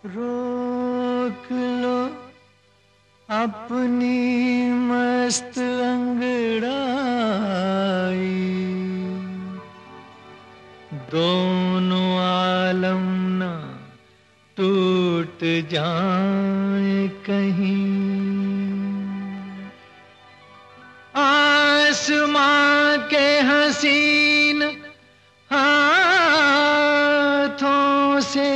रोक लो अपनी मस्त अंगड़ाई, दोनों आलम ना टूट जाए कहीं। आसमां के हसीन हाथों से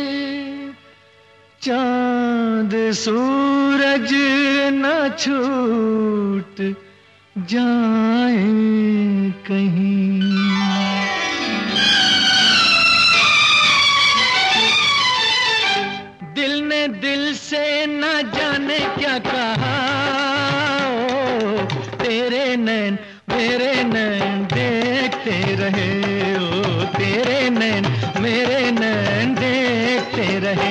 चांद सूरज न छूट जाए कहीं। दिल ने दिल से न जाने क्या कहा, तेरे नैन मेरे नैन देखते रहे, ओ तेरे नैन मेरे नैन देखते रहे।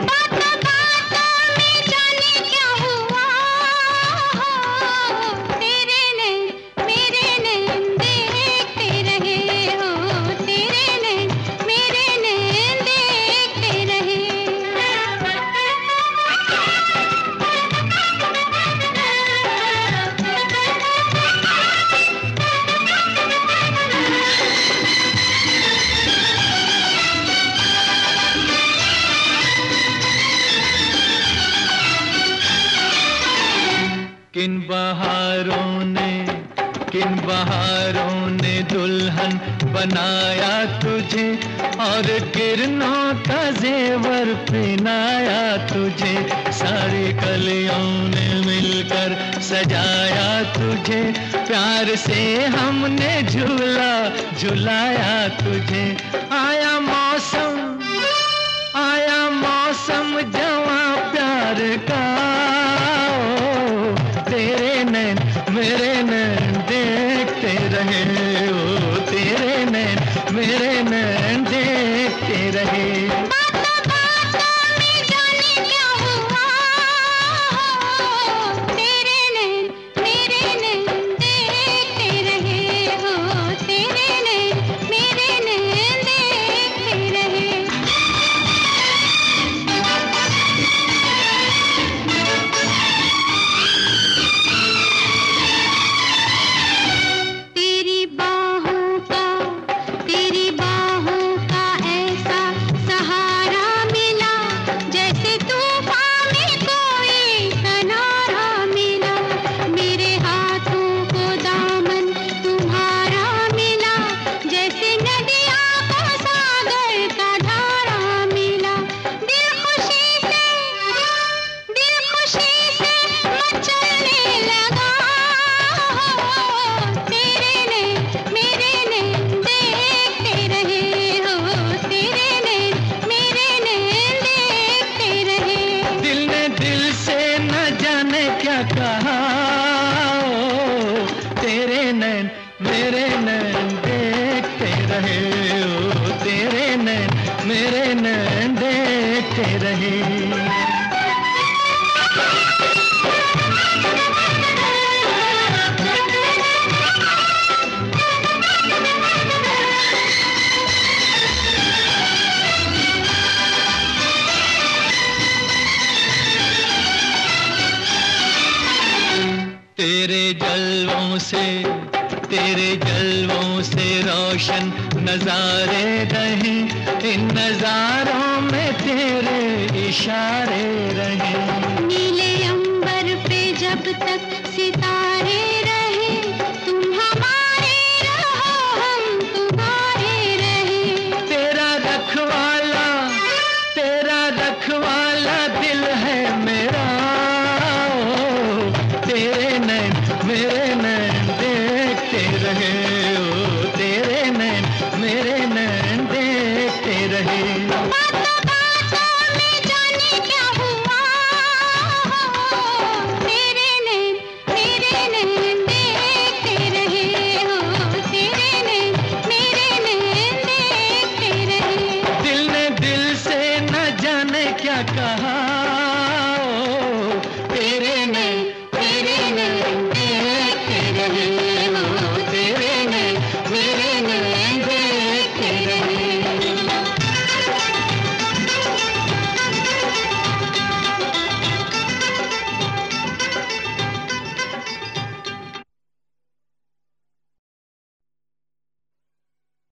किन बहारों ने दुल्हन बनाया तुझे, और किरणों का जेवर पहनाया तुझे। सारी कलियों ने मिलकर सजाया तुझे, प्यार से हमने झूला झुलाया तुझे। आया मौसम जवां प्यार का, तेरे नैन मेरे नैन देखते रहे, ओ तेरे नैन मेरे नैन देखते रहे। कहा तेरे नैन मेरे नैन देखते रहे, ओ तेरे नैन मेरे नैन देखते रहे। तेरे जलवों से रोशन नजारे रहे, इन नजारों में तेरे इशारे रहे। नीले अंबर पे जब तक सितारे रहे, तुम हमारे रहो हम तुम्हारे रहे। तेरा रखवाला दिल है मेरा, तेरे नैन मेरे नैन देखते रहे, ओ तेरे नैन मेरे नैन देखते रहे।